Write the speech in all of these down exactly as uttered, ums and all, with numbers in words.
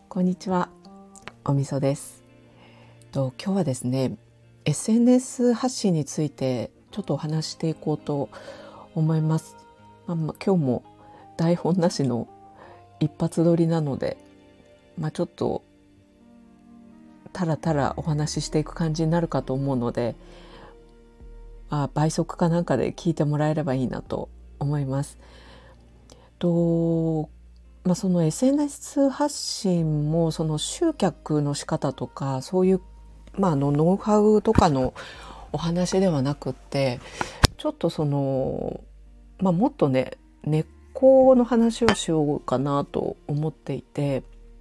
こんにちは、おみそです。と今日はですね、エスエヌエス 発信についてちょっとお話していこうと思います。まあまあ、今日も台本なしの一発撮りなので、まあ、ちょっとたらたらお話ししていく感じになるかと思うので、まあ、倍速かなんかで聞いてもらえればいいなと思います。とまあ、その エスエヌエス 発信もその集客の仕方とかそういう、まあ、あのノウハウとかのお話ではなくって、ちょっとその、まあ、もっとね根っこの話をしようかなと思っていて、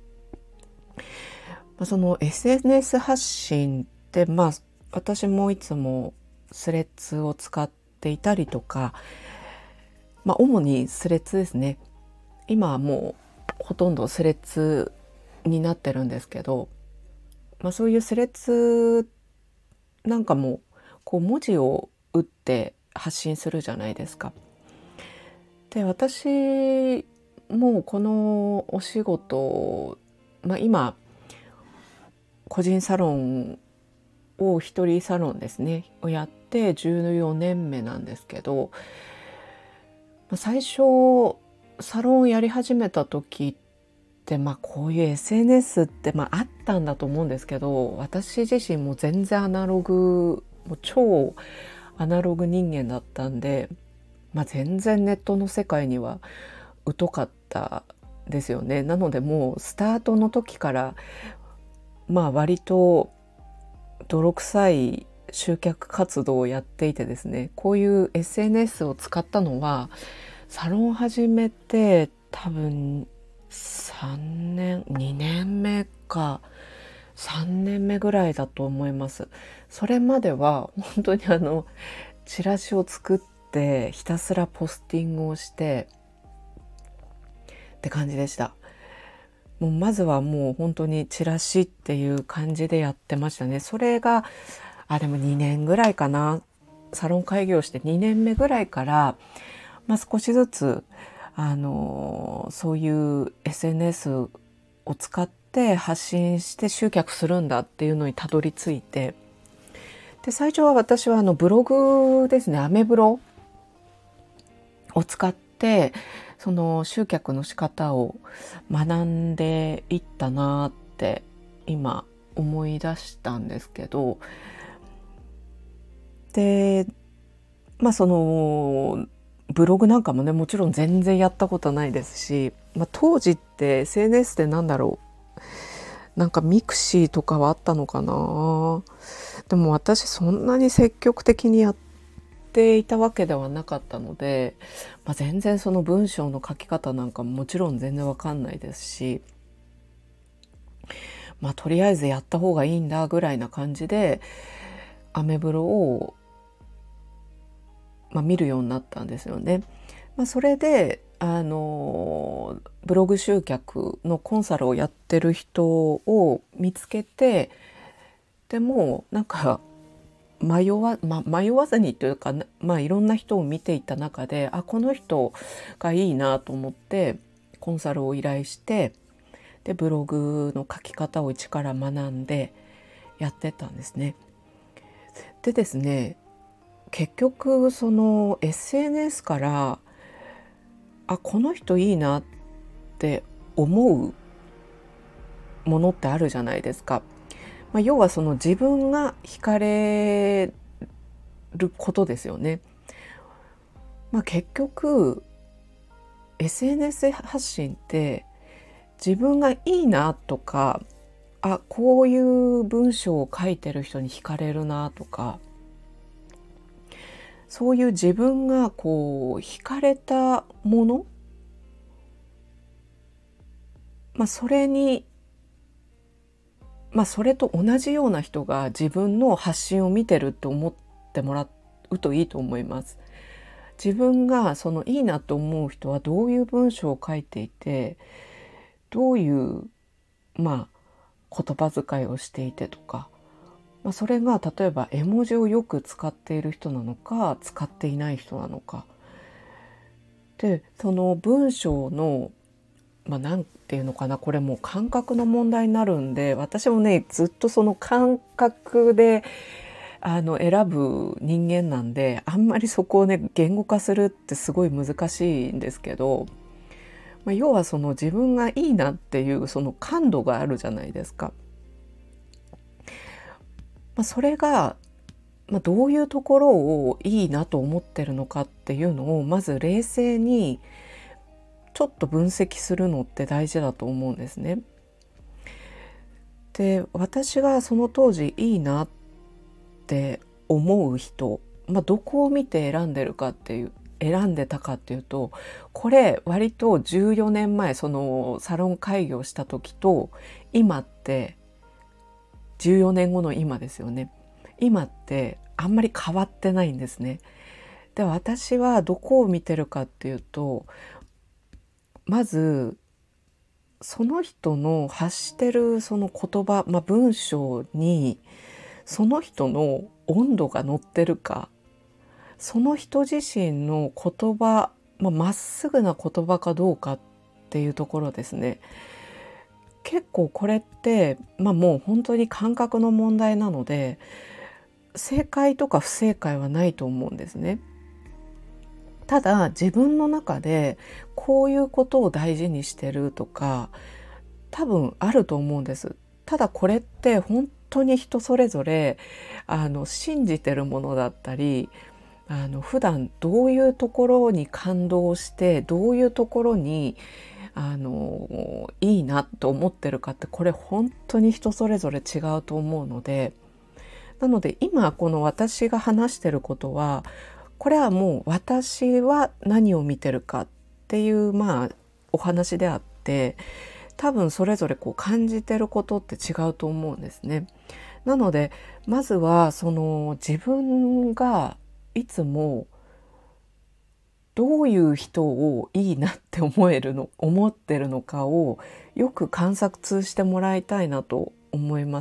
まあ、その エスエヌエス 発信って、まあ、私もいつもスレッズを使っていたりとか、まあ、主にスレッズですね。今はもうほとんどスレッズになってるんですけど、まあ、そういうスレッズなんかもこう文字を打って発信するじゃないですか。で、私もこのお仕事、まあ、今個人サロンを一人サロンですねをやってじゅうよねんめなんですけど、最初サロンをやり始めた時って、まあ、こういう エスエヌエス って、まあ、あったんだと思うんですけど、私自身も全然アナログ、もう超アナログ人間だったんで、まあ、全然ネットの世界には疎かったですよね。なのでもうスタートの時からまあ割と泥臭い集客活動をやっていてですね、こういう エスエヌエス を使ったのはサロン始めて多分さんねんにねんめかさんねんめぐらいだと思います。それまでは本当にあのチラシを作ってひたすらポスティングをしてって感じでした。もうまずはもう本当にチラシっていう感じでやってましたね。それがあでもにねんぐらいかな、サロン開業してにねんめぐらいから、まあ、少しずつあのそういう エスエヌエス を使って発信して集客するんだっていうのにたどり着いて、で最初は私はあのブログですね、アメブロを使ってその集客の仕方を学んでいったなって今思い出したんですけど、でまあそのブログなんかもね、もちろん全然やったことないですし、まあ、当時って エスエヌエス でなんだろう、なんかミクシーとかはあったのかな。でも私そんなに積極的にやっていたわけではなかったので、まあ、全然その文章の書き方なんかももちろん全然わかんないですし、まあとりあえずやった方がいいんだぐらいな感じでアメブロを、まあ、見るようになったんですよね。まあ、それであのブログ集客のコンサルをやってる人を見つけて、でもなんか迷わ、ま、迷わずにというか、まあ、いろんな人を見ていた中で、あこの人がいいなと思ってコンサルを依頼して、でブログの書き方を一から学んでやってったんですね。でですね、結局その エスエヌエス からあこの人いいなって思うものってあるじゃないですか。まあ、要はその自分が惹かれることですよね。まあ、結局 エスエヌエス 発信って自分がいいなとか、あこういう文章を書いてる人に惹かれるなとか、そういう自分がこう惹かれたもの、まあ、それにまあそれと同じような人が自分の発信を見てるって思ってもらうといいと思います。自分がそのいいなと思う人はどういう文章を書いていて、どういうまあ言葉遣いをしていてとか、まあ、それが例えば絵文字をよく使っている人なのか使っていない人なのかで、その文章のまあ、なんていうのかな、これもう感覚の問題になるんで、私もねずっとその感覚であの選ぶ人間なんで、あんまりそこをね言語化するってすごい難しいんですけど、まあ、要はその自分がいいなっていうその感度があるじゃないですか。まあ、それが、まあ、どういうところをいいなと思ってるのかっていうのをまず冷静にちょっと分析するのって大事だと思うんですね。で、私がその当時いいなって思う人、まあ、どこを見て選んでるかっていう選んでたかっていうと、これ割とじゅうよねんまえそのサロン開業した時と今ってじゅうよねんごの今ですよね。今ってあんまり変わってないんですね。で、私はどこを見てるかっていうと、まずその人の発してるその言葉、まあ、文章にその人の温度が乗ってるか、その人自身の言葉、まあ、まっすぐな言葉かどうかっていうところですね。結構これって、まあ、もう本当に感覚の問題なので、正解とか不正解はないと思うんですね。ただ自分の中でこういうことを大事にしてるとか多分あると思うんです。ただこれって本当に人それぞれあの信じてるものだったり、あの普段どういうところに感動してどういうところにあのいいなと思ってるかって、これ本当に人それぞれ違うと思うので、なので今この私が話してることは、これはもう私は何を見てるかっていうまあお話であって、多分それぞれこう感じてることって違うと思うんですね。なのでまずはその自分がいつもどういう人をいいなって思えるの思ってるのかをよく観察してもらいたいなと思います。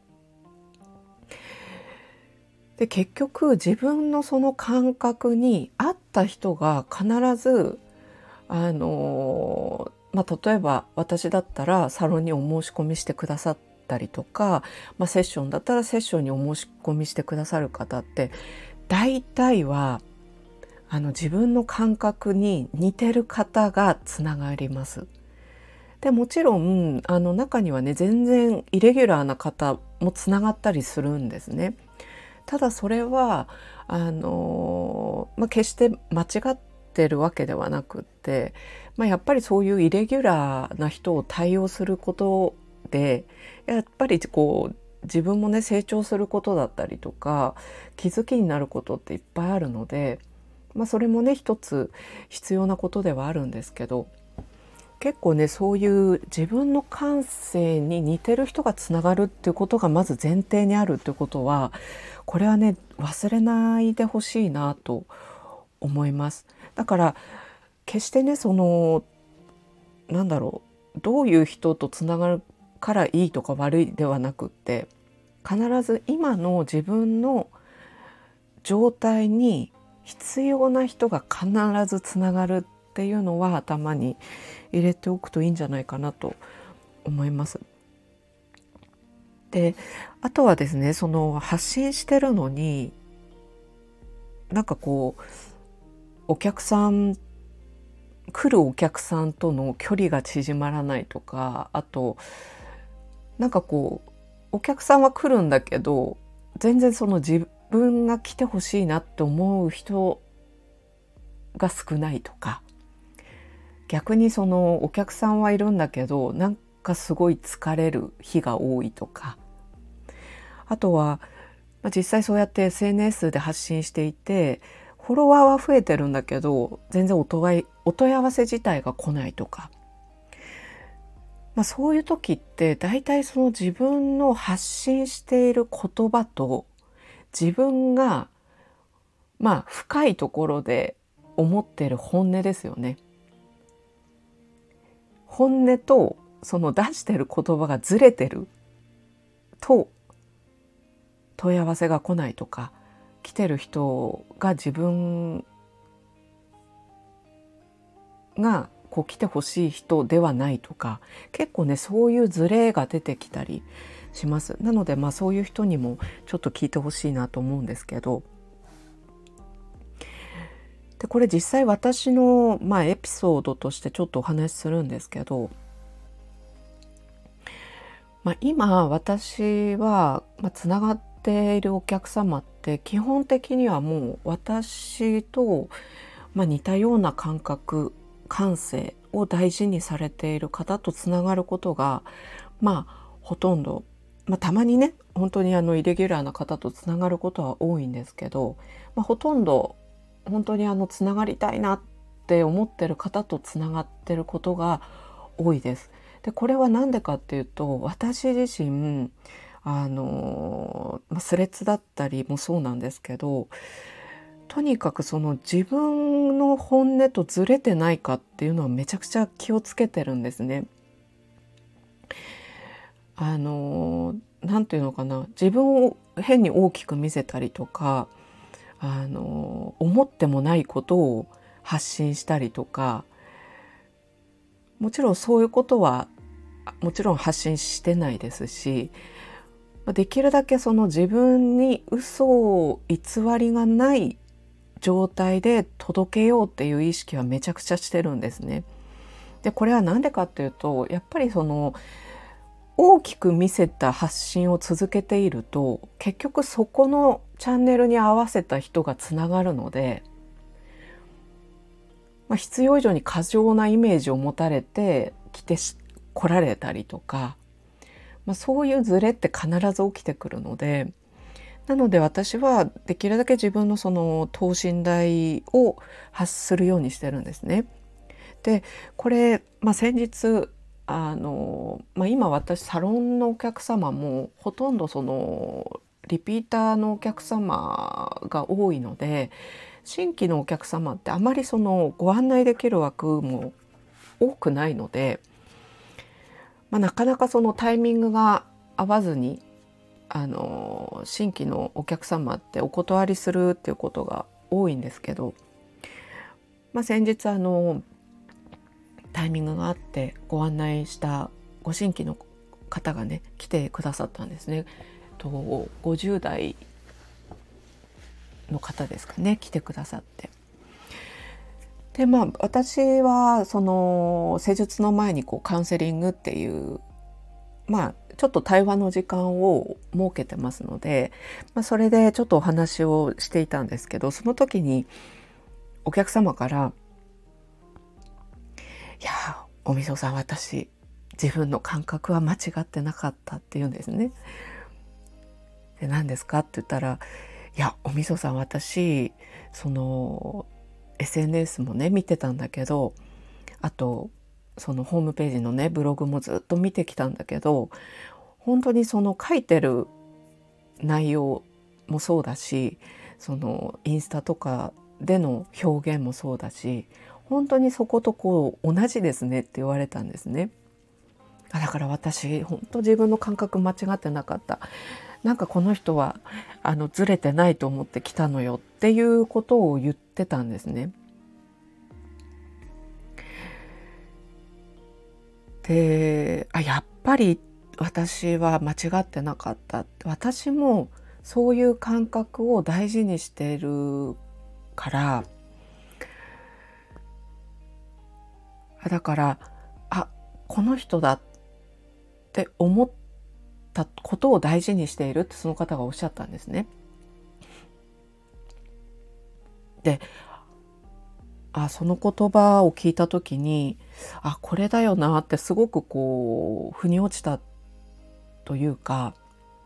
で、結局自分のその感覚に合った人が必ずあのまあ、例えば私だったらサロンにお申し込みしてくださったりとか、まあ、セッションだったらセッションにお申し込みしてくださる方って大体はあの自分の感覚に似てる方がつながります。でもちろんあの中にはね全然イレギュラーな方もつながったりするんですね。ただそれはあの、まあ、決して間違ってるわけではなくって、まあ、やっぱりそういうイレギュラーな人を対応することでやっぱりこう自分もね成長することだったりとか気づきになることっていっぱいあるので、まあ、それもね一つ必要なことではあるんですけど、結構ねそういう自分の感性に似てる人がつながるっていうことがまず前提にあるっていうことは、これはね忘れないでほしいなと思います。だから決してねそのなんだろう、どういう人とつながるからいいとか悪いではなくって、必ず今の自分の状態に必要な人が必ずつながるっていうのは頭に入れておくといいんじゃないかなと思います。で、あとはですね、その発信してるのになんかこうお客さん来るお客さんとの距離が縮まらないとか、あとなんかこうお客さんは来るんだけど全然その自分が来てほしいなって思う人が少ないとか、逆にそのお客さんはいるんだけどなんかすごい疲れる日が多いとか、あとは、まあ、実際そうやって エスエヌエス で発信していてフォロワーは増えてるんだけど全然お問い、お問い合わせ自体が来ないとか、まあ、そういう時って大体その自分の発信している言葉と自分がまあ深いところで思っている本音ですよね。本音とその出してる言葉がずれてると問い合わせが来ないとか、来てる人が自分がこう来てほしい人ではないとか、結構ねそういうズレが出てきたりします。なのでまあそういう人にもちょっと聞いてほしいなと思うんですけど、でこれ実際私の、まあ、エピソードとしてちょっとお話しするんですけど、まあ、今私は、まあ、つながっているお客様って基本的にはもう私と、まあ、似たような感覚感性を大事にされている方とつながることがまあほとんど、まあ、たまにね本当にあのイレギュラーな方とつながることは多いんですけど、まあ、ほとんど本当にあのつながりたいなって思ってる方とつながってることが多いです。でこれは何でかっていうと、私自身あの、まあ、スレッズだったりもそうなんですけど、とにかくその自分の本音とずれてないかっていうのはめちゃくちゃ気をつけてるんですね。あのなんていうのかな、自分を変に大きく見せたりとか、あの思ってもないことを発信したりとか、もちろんそういうことはもちろん発信してないですし、できるだけその自分に嘘を偽りがない状態で届けようっていう意識はめちゃくちゃしてるんですね。でこれは何でかっていうと、やっぱりその大きく見せた発信を続けていると、結局そこのチャンネルに合わせた人がつながるので、まあ、必要以上に過剰なイメージを持たれて来て来られたりとか、まあ、そういうズレって必ず起きてくるので、なので私はできるだけ自分のその等身大を発するようにしてるんですね。でこれ、まあ、先日あの、まあ、今私サロンのお客様もほとんどそのリピーターのお客様が多いので、新規のお客様ってあまりそのご案内できる枠も多くないので、まあ、なかなかそのタイミングが合わずにあの新規のお客様ってお断りするっていうことが多いんですけど、まあ、先日あのタイミングがあってご案内したご新規の方がね来てくださったんですね。とごじゅう代の方ですかね、来てくださって、でまあ私はその施術の前にこうカウンセリングっていうまあちょっと対話の時間を設けてますので、まあ、それでちょっとお話をしていたんですけど、その時にお客様からいやおみそさん、私自分の感覚は間違ってなかったって言うんですね。で何ですかって言ったら、いやおみそさん、私その エスエヌエス もね見てたんだけど、あとそのホームページのねブログもずっと見てきたんだけど、本当にその書いてる内容もそうだし、そのインスタとかでの表現もそうだし、本当にそことこう同じですねって言われたんですね。だから私本当自分の感覚間違ってなかった、なんかこの人はあのずれてないと思って来たのよっていうことを言ってたんですね。で、あ、やっぱり私は間違ってなかった、私もそういう感覚を大事にしているから、だからあこの人だって思ったことを大事にしているってその方がおっしゃったんですね。で、あその言葉を聞いた時に、あこれだよなってすごくこう腑に落ちたというか、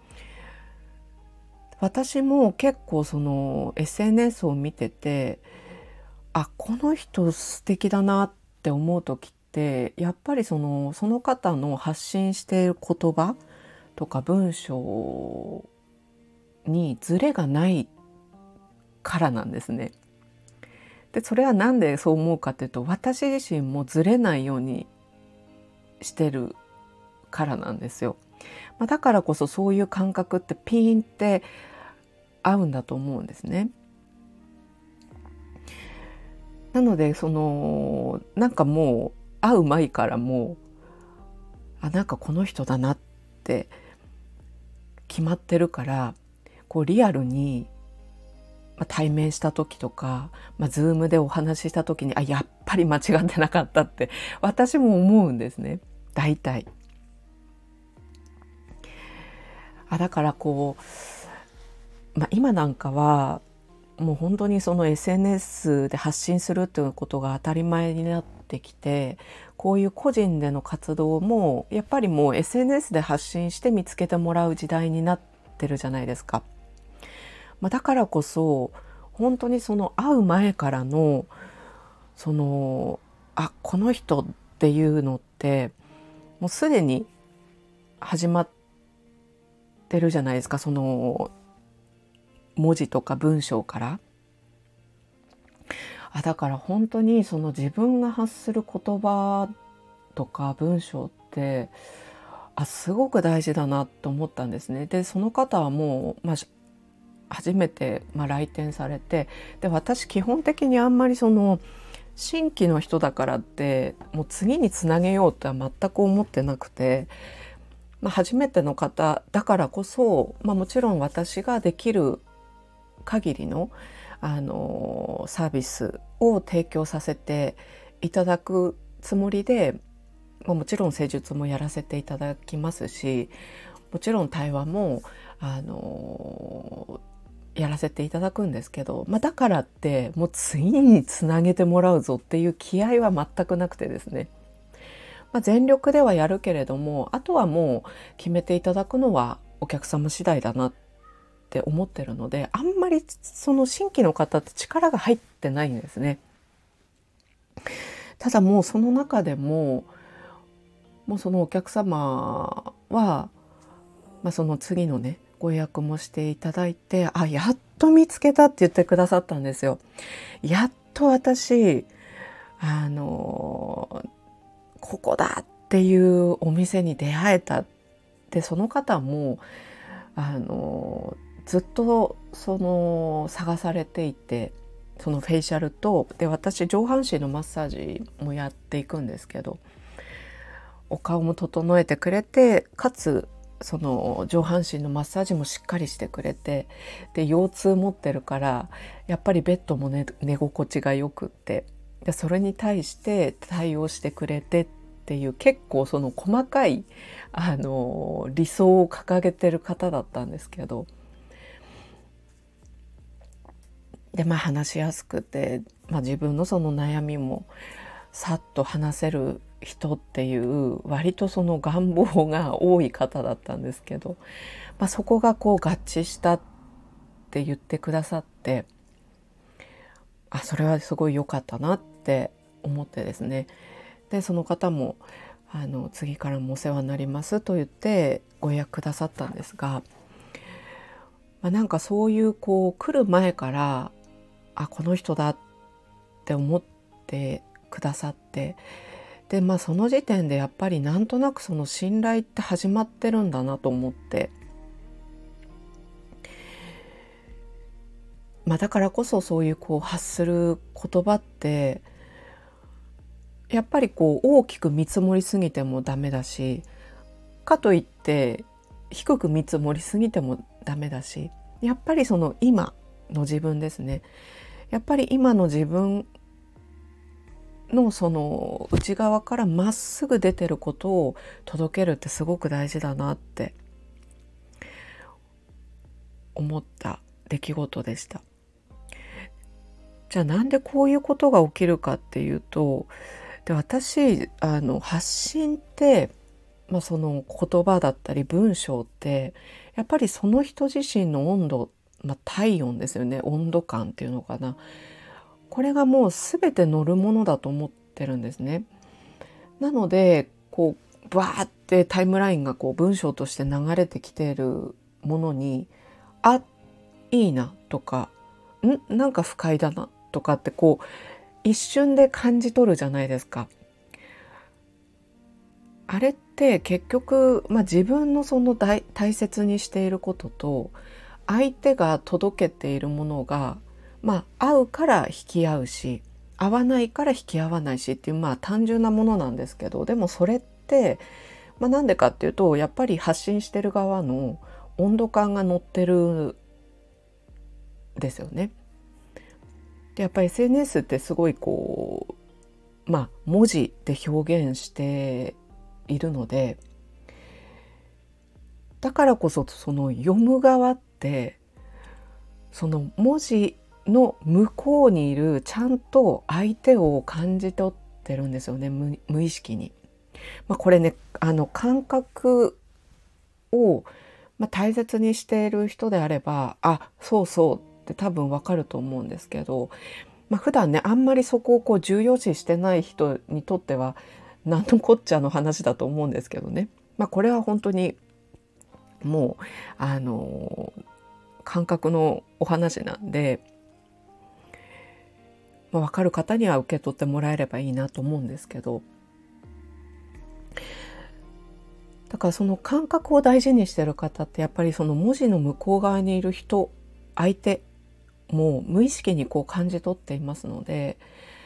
私も結構その エスエヌエス を見てて、あこの人素敵だなって思う時って、やっぱりそのその方の発信している言葉とか文章にズレがないからなんですね。でそれはなんでそう思うかっていうと、私自身もズレないようにしてるからなんですよ。まあ、だからこそそういう感覚ってピーンって合うんだと思うんですね。なのでそのなんかも会う前からもうあなんかこの人だなって決まってるから、こうリアルにまあ、対面した時とか、まあ、ズームでお話しした時にあやっぱり間違ってなかったって私も思うんですね、大体。あだからこう、まあ、今なんかはもう本当にその エスエヌエス で発信するっていうことが当たり前になってきて、こういう個人での活動もやっぱりもう エスエヌエス で発信して見つけてもらう時代になってるじゃないですか。まあ、だからこそ本当にその会う前からのそのあこの人っていうのってもうすでに始まってるじゃないですか、その文字とか文章から。あだから本当にその自分が発する言葉とか文章ってあすごく大事だなと思ったんですね。でその方はもう、まあ、初めて、まあ、来店されて、で私基本的にあんまりその新規の人だからってもう次につなげようとは全く思ってなくて、まあ、初めての方だからこそ、まあ、もちろん私ができる限りの、あのサービスを提供させていただくつもりで、まあ、もちろん施術もやらせていただきますし、もちろん対話もあのやらせていただくんですけど、まあ、だからってもう次につなげてもらうぞっていう気合は全くなくてですね、まあ、全力ではやるけれどもあとはもう決めていただくのはお客様次第だなって思ってるので、あんまりその新規の方って力が入ってないんですね。ただもうその中でももうそのお客様は、まあ、その次のねご予約もしていただいて、あやっと見つけたって言ってくださったんですよ。やっと私あのここだっていうお店に出会えた。でその方もあのずっとその探されていて、そのフェイシャルとで私上半身のマッサージもやっていくんですけど、お顔も整えてくれて、かつその上半身のマッサージもしっかりしてくれて、で腰痛持ってるからやっぱりベッドも、ね、寝心地がよくって、でそれに対して対応してくれてっていう結構その細かいあの理想を掲げてる方だったんですけど、でまあ話しやすくて、まあ、自分のその悩みもさっと話せる人っていう割とその願望が多い方だったんですけど、まあ、そこがこう合致したって言ってくださって、あそれはすごい良かったなって思ってですね。でその方もあの次からもお世話になりますと言ってご予約くださったんですが、まあ、なんかそういうこう来る前からあこの人だって思ってくださって、でまあその時点でやっぱりなんとなくその信頼って始まってるんだなと思って、まあ、だからこそそういうこう発する言葉ってやっぱりこう大きく見積もりすぎてもダメだし、かといって低く見積もりすぎてもダメだし、やっぱりその今の自分ですね、やっぱり今の自分のその内側からまっすぐ出てることを届けるってすごく大事だなって思った出来事でした。じゃあなんでこういうことが起きるかっていうと、で私あの発信って、まあ、その言葉だったり文章ってやっぱりその人自身の温度、まあ、体温ですよね、温度感っていうのかな、これがもう全て乗るものだと思ってるんですね。なのでこうバーってタイムラインがこう文章として流れてきているものにあいいなとかんなんか不快だなとかってこう一瞬で感じ取るじゃないですか。あれって結局、まあ、自分のその大大切にしていることと相手が届けているものが、まあ、合うから引き合うし合わないから引き合わないしっていう、まあ単純なものなんですけど、でもそれって、まあ、なんでかっていうと、やっぱり発信してる側の温度感が乗ってるんですよね。でやっぱり エスエヌエス ってすごいこう、まあ文字で表現しているので、だからこそその読む側ってその文字の向こうにいるちゃんと相手を感じ取ってるんですよね、 無, 無意識に。まあ、これね、あの感覚を、まあ、大切にしている人であれば、あ、そうそうって多分わかると思うんですけど、まあ、普段ねあんまりそこをこう重要視してない人にとっては何のこっちゃの話だと思うんですけどね。まあ、これは本当にもうあの感覚のお話なんで、まあ、分かる方には受け取ってもらえればいいなと思うんですけど、だからその感覚を大事にしてる方ってやっぱりその文字の向こう側にいる人、相手も無意識にこう感じ取っていますので、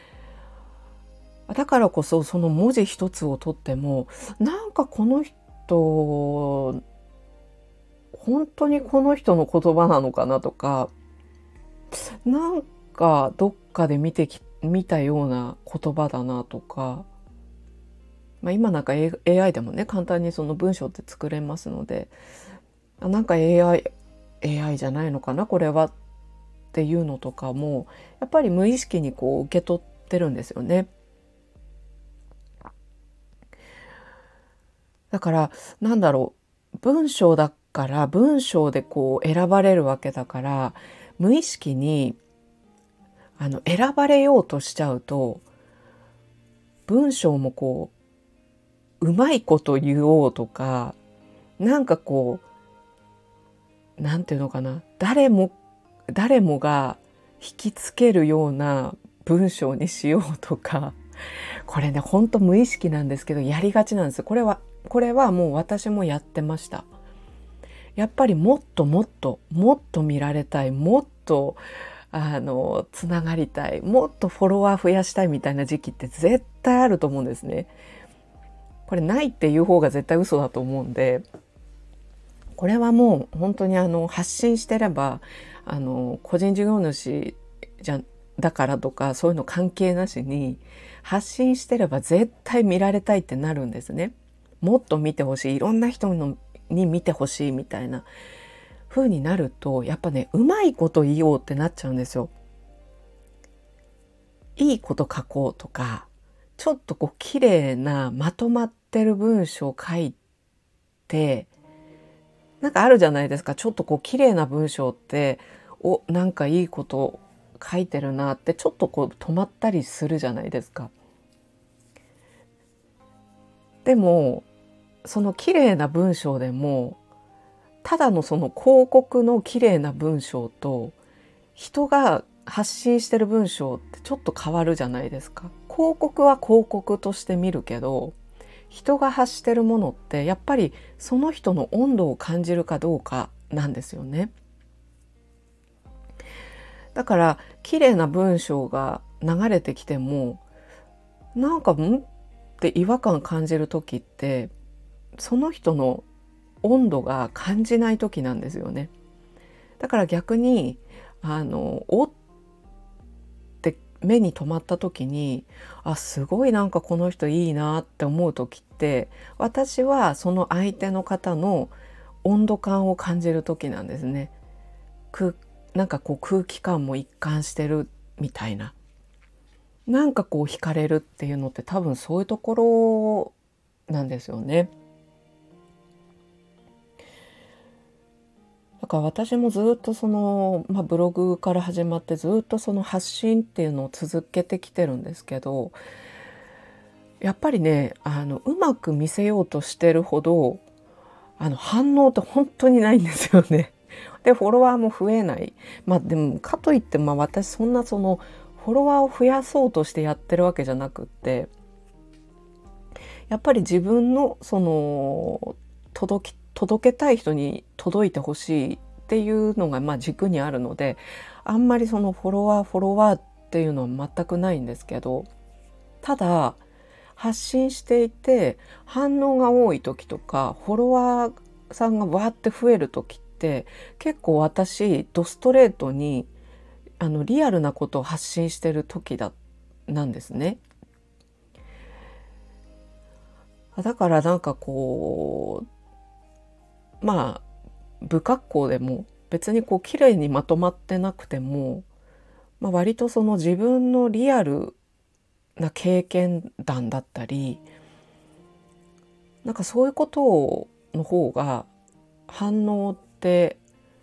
だからこそその文字一つをとっても、なんかこの人本当にこの人の言葉なのかなとか、なんかどっかで見てき見たような言葉だなとか、まあ、今なんか エーアイ でもね簡単にその文章って作れますので、あ、なんか エーアイ エーアイ じゃないのかなこれはっていうのとかもやっぱり無意識にこう受け取ってるんですよね。だからなんだろう、文章だから文章でこう選ばれるわけだから、無意識にあの選ばれようとしちゃうと、文章もこううまいこと言おうとか、なんかこうなんていうのかな、誰も誰もが引きつけるような文章にしようとか、これねほんと無意識なんですけどやりがちなんです。これはこれはもう私もやってました。やっぱりもっともっともっと見られたい、もっとあのつながりたい、もっとフォロワー増やしたいみたいな時期って絶対あると思うんですね。これないっていう方が絶対嘘だと思うんで、これはもう本当にあの発信してれば、あの個人事業主じゃだからとかそういうの関係なしに発信してれば絶対見られたいってなるんですね。もっと見てほしい、いろんな人のに見てほしいみたいな風になると、やっぱねうまいこと言おうってなっちゃうんですよ。いいこと書こうとか、ちょっとこう綺麗なまとまってる文章を書いて、なんかあるじゃないですか、ちょっとこう綺麗な文章って、お、なんかいいこと書いてるなってちょっとこう止まったりするじゃないですか。でもその綺麗な文章でも、ただのその広告の綺麗な文章と人が発信してる文章ってちょっと変わるじゃないですか。広告は広告として見るけど、人が発してるものってやっぱりその人の温度を感じるかどうかなんですよね。だから綺麗な文章が流れてきても、なんかんって違和感感じる時って、その人の温度が感じない時なんですよね。だから逆にあのおって目に留まった時に、あ、すごいなんかこの人いいなって思う時って、私はその相手の方の温度感を感じる時なんですね。空なんかこう空気感も一貫してるみたいな、なんかこう惹かれるっていうのって多分そういうところなんですよね。だから私もずっとその、まあ、ブログから始まってずっとその発信っていうのを続けてきてるんですけど、やっぱりねあのうまく見せようとしてるほどあの反応って本当にないんですよね。でフォロワーも増えない。まあでもかといって、まあ、私そんなそのフォロワーを増やそうとしてやってるわけじゃなくって、やっぱり自分のその届き届けたい人に届いてほしいっていうのがまあ軸にあるので、あんまりそのフォロワーフォロワーっっていうのは全くないんですけど、ただ発信していて反応が多い時とかフォロワーさんがわーって増える時って結構私ドストレートにあのリアルなことを発信してる時だなんですね。だからなんかこうまあ不格好でも別にこう綺麗にまとまってなくても、まあ、割とその自分のリアルな経験談だったりなんかそういうことの方が反応って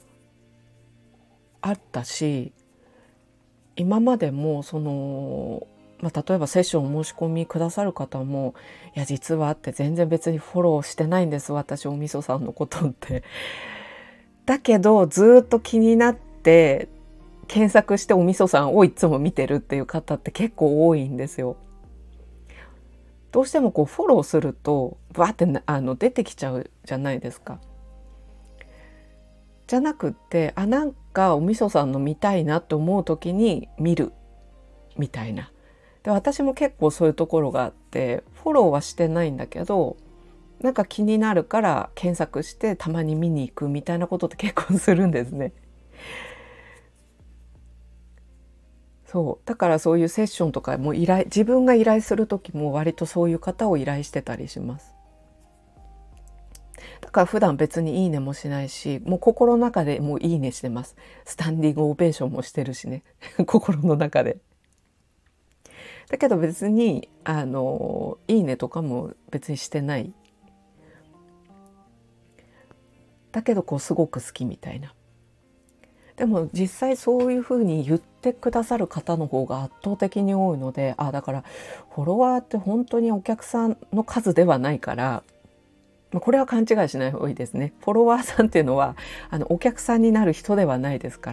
あったし、今までもその、まあ、例えばセッションお申し込みくださる方も「いや実は」って全然別にフォローしてないんです私おみそさんのことってだけどずっと気になって検索しておみそさんをいつも見てるっていう方って結構多いんですよ。どうしてもこうフォローするとバーってあの出てきちゃうじゃないですか。じゃなくってあなんかおみそさんの見たいなって思う時に見るみたいな。で私も結構そういうところがあってフォローはしてないんだけどなんか気になるから検索してたまに見に行くみたいなことって結構するんですね。そうだからそういうセッションとかも依頼自分が依頼する時も割とそういう方を依頼してたりします。だから普段別にいいねもしないしもう心の中でもういいねしてます。スタンディングオベーションもしてるしね心の中で。だけど別にあのいいねとかも別にしてない。だけどこうすごく好きみたいな。でも実際そういうふうに言ってくださる方の方が圧倒的に多いので、あだからフォロワーって本当にお客さんの数ではないから、これは勘違いしない方がいいですね。フォロワーさんっていうのはあのお客さんになる人ではないですから。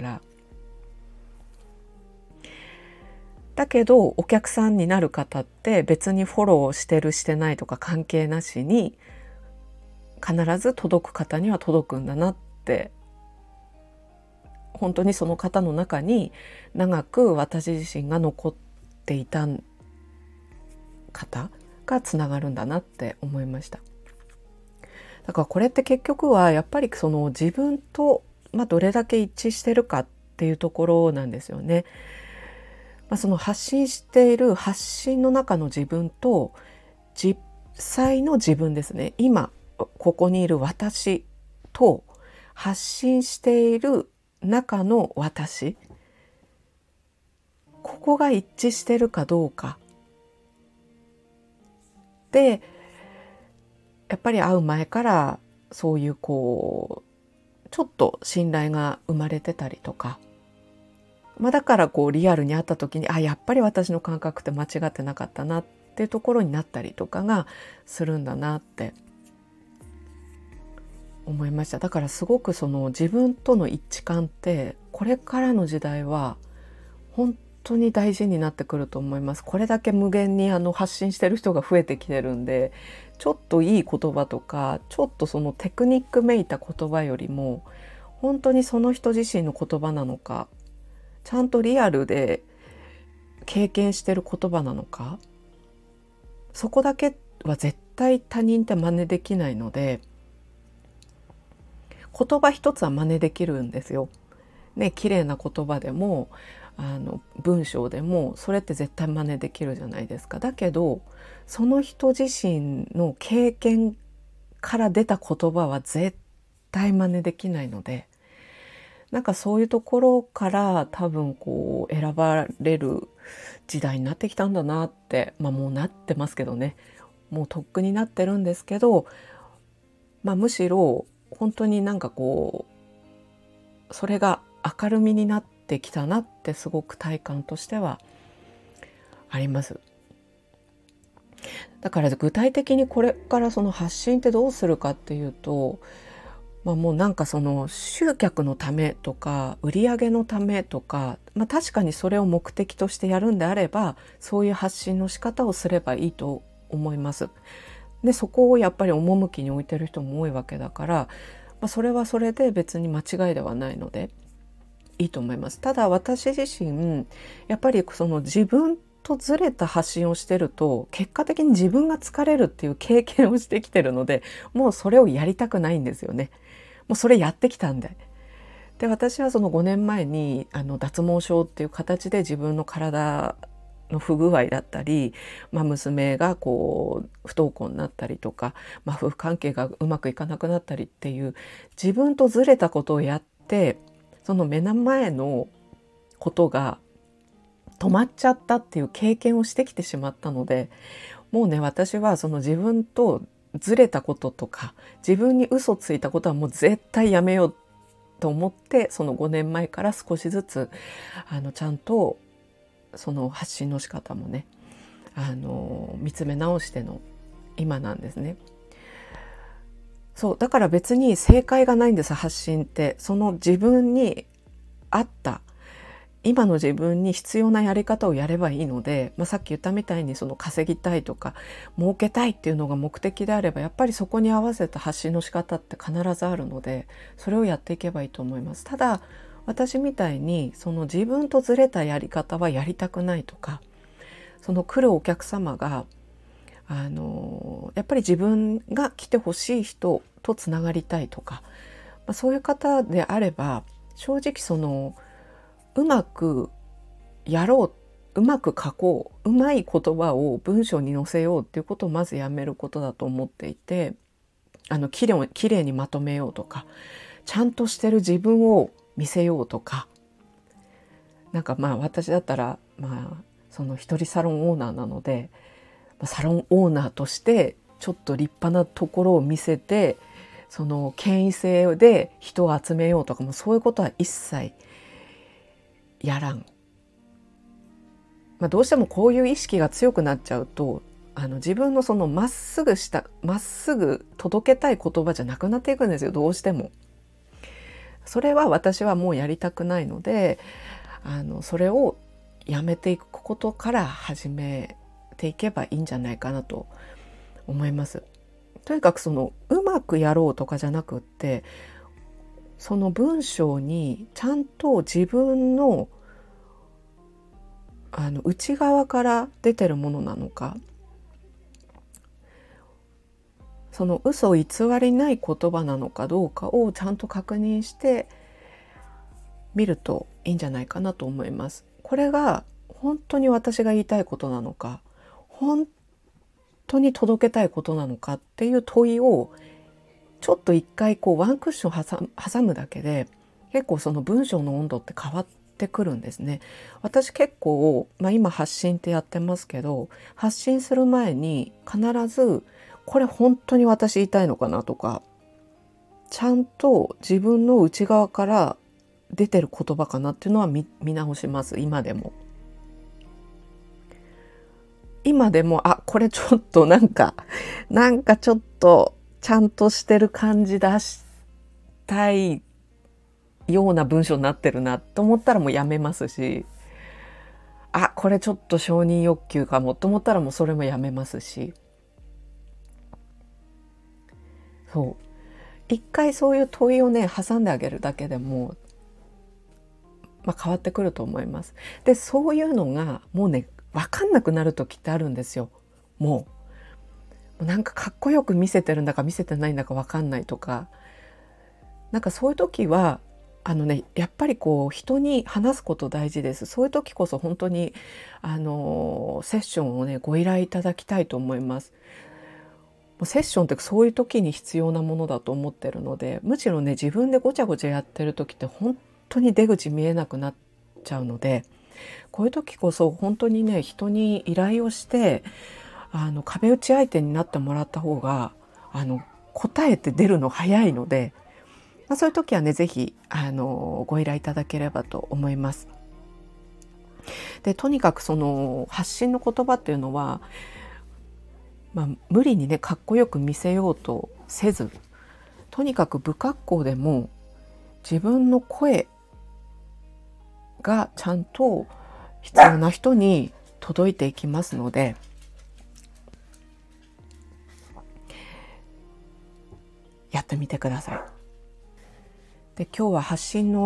だけどお客さんになる方って別にフォローしてるしてないとか関係なしに必ず届く方には届くんだなって、本当にその方の中に長く私自身が残っていた方がつながるんだなって思いました。だからこれって結局はやっぱりその自分と、まあ、どれだけ一致してるかっていうところなんですよね。まあ、その発信している発信の中の自分と実際の自分ですね。今ここにいる私と発信している中の私、ここが一致してるかどうかで、やっぱり会う前からそういうこうちょっと信頼が生まれてたりとか、まあ、だからこうリアルに会った時にあやっぱり私の感覚って間違ってなかったなっていうところになったりとかがするんだなって思いました。だからすごくその自分との一致感ってこれからの時代は本当に大事になってくると思います。これだけ無限にあの発信してる人が増えてきてるんで、ちょっといい言葉とかちょっとそのテクニックめいた言葉よりも本当にその人自身の言葉なのか、ちゃんとリアルで経験してる言葉なのか、そこだけは絶対他人って真似できないので、言葉一つは真似できるんですよ。ね、綺麗な言葉でもあの文章でもそれって絶対真似できるじゃないですか。だけどその人自身の経験から出た言葉は絶対真似できないので、なんかそういうところから多分こう選ばれる時代になってきたんだなって、まあもうなってますけどね、もうとっくになってるんですけど、まあむしろ本当になんかこうそれが明るみになってきたなってすごく体感としてはあります。だから具体的にこれからその発信ってどうするかっていうと、まあ、もうなんかその集客のためとか売り上げのためとか、まあ、確かにそれを目的としてやるんであればそういう発信の仕方をすればいいと思います。でそこをやっぱり趣に置いてる人も多いわけだから、まあ、それはそれで別に間違いではないので、 いいと思います。ただ私自身やっぱりその自分とずれた発信をしてると結果的に自分が疲れるっていう経験をしてきてるので、もうそれをやりたくないんですよね。もうそれやってきたんで。で私はそのごねんまえにあの脱毛症っていう形で自分の体の不具合だったり、まあ、娘がこう不登校になったりとか、まあ、夫婦関係がうまくいかなくなったりっていう自分とずれたことをやって、その目の前のことが止まっちゃったっていう経験をしてきてしまったので、もうね私はその自分とずれたこととか自分に嘘ついたことはもう絶対やめようと思って、そのごねんまえから少しずつあのちゃんとその発信の仕方もねあの見つめ直しての今なんですね。そうだから別に正解がないんです。発信ってその自分に合った今の自分に必要なやり方をやればいいので、まあ、さっき言ったみたいにその稼ぎたいとか儲けたいっていうのが目的であれば、やっぱりそこに合わせた発信の仕方って必ずあるので、それをやっていけばいいと思います。ただ私みたいにその自分とずれたやり方はやりたくないとか、その来るお客様があのやっぱり自分が来てほしい人とつながりたいとか、まあ、そういう方であれば正直そのうまくやろう、うまく書こう、うまい言葉を文章に載せようっていうことをまずやめることだと思っていて、あのきれい、きれいにまとめようとか、ちゃんとしてる自分を見せようとか、なんかまあ私だったらまあその一人サロンオーナーなので、サロンオーナーとしてちょっと立派なところを見せて、その権威性で人を集めようとかもそういうことは一切やらん。まあ、どうしてもこういう意識が強くなっちゃうと、あの自分のそのまっすぐしたまっすぐ届けたい言葉じゃなくなっていくんですよ、どうしても。それは私はもうやりたくないので、あのそれをやめていくことから始めていけばいいんじゃないかなと思います。とにかくそのうまくやろうとかじゃなくって、その文章にちゃんと自分のあの内側から出てるものなのか、その嘘偽りない言葉なのかどうかをちゃんと確認してみるといいんじゃないかなと思います。これが本当に私が言いたいことなのか、本当に届けたいことなのかっていう問いをちょっと一回こうワンクッション挟むだけで、結構その文章の温度って変わってくるんですね。私結構、まあ、今発信ってやってますけど、発信する前に必ずこれ本当に私言いたいのかなとか、ちゃんと自分の内側から出てる言葉かなっていうのは 見, 見直します。今でも今でもあこれちょっとなんかなんかちょっとちゃんとしてる感じ出したいような文章になってるなと思ったらもうやめますし、あこれちょっと承認欲求かもと思ったらもうそれもやめますし、そう一回そういう問いをね挟んであげるだけでも、まあ、変わってくると思います。でそういうのがもうね分かんなくなる時ってあるんですよ。もうなんかかっこよく見せてるんだか見せてないんだか分かんないとか、なんかそういう時はあのねやっぱりこう人に話すこと大事です。そういう時こそ本当にあのセッションをねご依頼いただきたいと思います。セッションってそういう時に必要なものだと思ってるので、むしろね自分でごちゃごちゃやってる時って本当に出口見えなくなっちゃうので、こういう時こそ本当にね人に依頼をしてあの壁打ち相手になってもらった方があの答えて出るの早いので、まあ、そういう時はねぜひあのご依頼いただければと思います。でとにかくその発信の言葉っていうのは、まあ、無理にねかっこよく見せようとせず、とにかく不格好でも自分の声がちゃんと必要な人に届いていきますので、やってみてください。で今日は発信の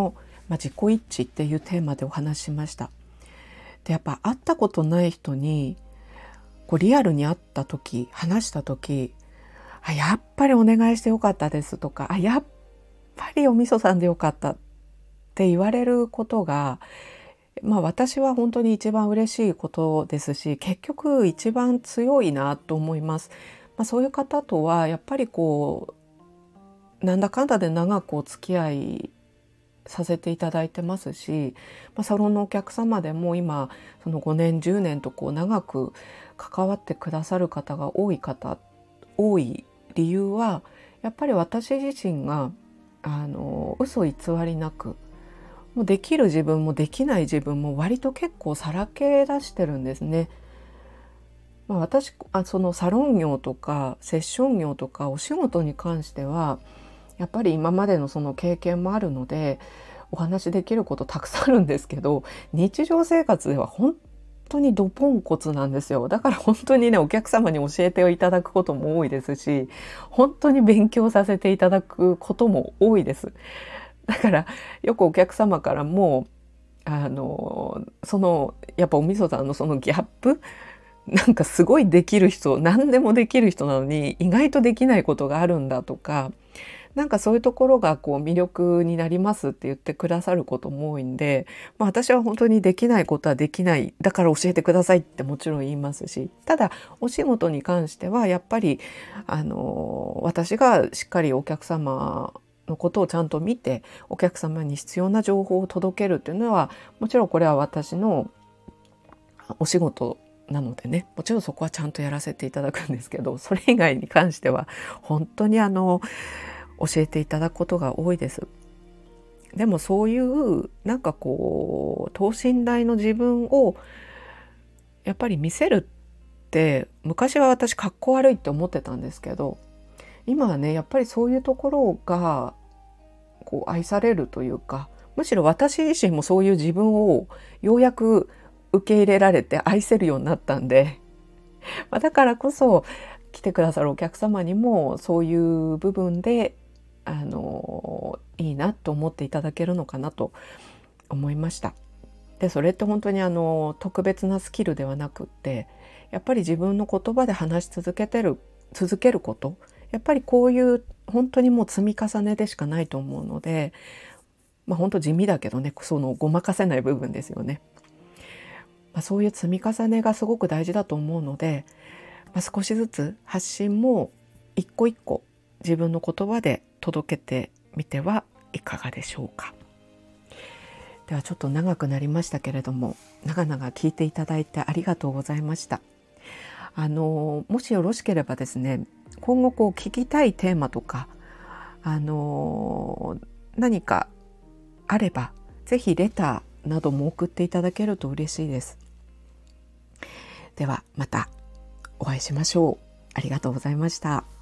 まあ、自己一致っていうテーマでお話ししました。でやっぱ会ったことない人にこうリアルに会った時話した時、あやっぱりお願いしてよかったですとか、あやっぱりおみそさんでよかったって言われることが、まあ私は本当に一番嬉しいことですし、結局一番強いなと思います。まあ、そういう方とはやっぱりこうなんだかんだで長くお付き合いさせていただいてますし、まあ、サロンのお客様でも今そのごねんじゅうねんとこう長く関わってくださる方が多い方多い理由はやっぱり私自身があの嘘偽りなく、もうできる自分もできない自分も割と結構さらけ出してるんですね。まあ、私あそのサロン業とかセッション業とかお仕事に関してはやっぱり今までのその経験もあるのでお話しできることたくさんあるんですけど、日常生活では本当にドポンコツなんですよ。だから本当にねお客様に教えていただくことも多いですし、本当に勉強させていただくことも多いです。だからよくお客様からもあのそのやっぱおみそさんのそのギャップ、なんかすごいできる人、何でもできる人なのに意外とできないことがあるんだとか、なんかそういうところがこう魅力になりますって言ってくださることも多いんで、まあ、私は本当にできないことはできない、だから教えてくださいってもちろん言いますし、ただお仕事に関してはやっぱりあの私がしっかりお客様のことをちゃんと見てお客様に必要な情報を届けるっていうのはもちろんこれは私のお仕事なのでね、もちろんそこはちゃんとやらせていただくんですけど、それ以外に関しては本当にあの教えていただくことが多いです。でもそういうなんかこう等身大の自分をやっぱり見せるって昔は私かっこ悪いって思ってたんですけど、今はねやっぱりそういうところがこう愛されるというか、むしろ私自身もそういう自分をようやく受け入れられて愛せるようになったんで、まあ、だからこそ来てくださるお客様にもそういう部分であのいいなと思っていただけるのかなと思いました。でそれって本当にあの特別なスキルではなくって、やっぱり自分の言葉で話し続けてる続けること、やっぱりこういう本当にもう積み重ねでしかないと思うので、まあ本当地味だけどね、そのごまかせない部分ですよね。まあ、そういう積み重ねがすごく大事だと思うので、まあ、少しずつ発信も一個一個自分の言葉で届けてみてはいかがでしょうか。ではちょっと長くなりましたけれども、長々聞いていただいてありがとうございました。あのもしよろしければですね、今後こう聞きたいテーマとかあの何かあればぜひレターなども送っていただけると嬉しいです。ではまたお会いしましょう。ありがとうございました。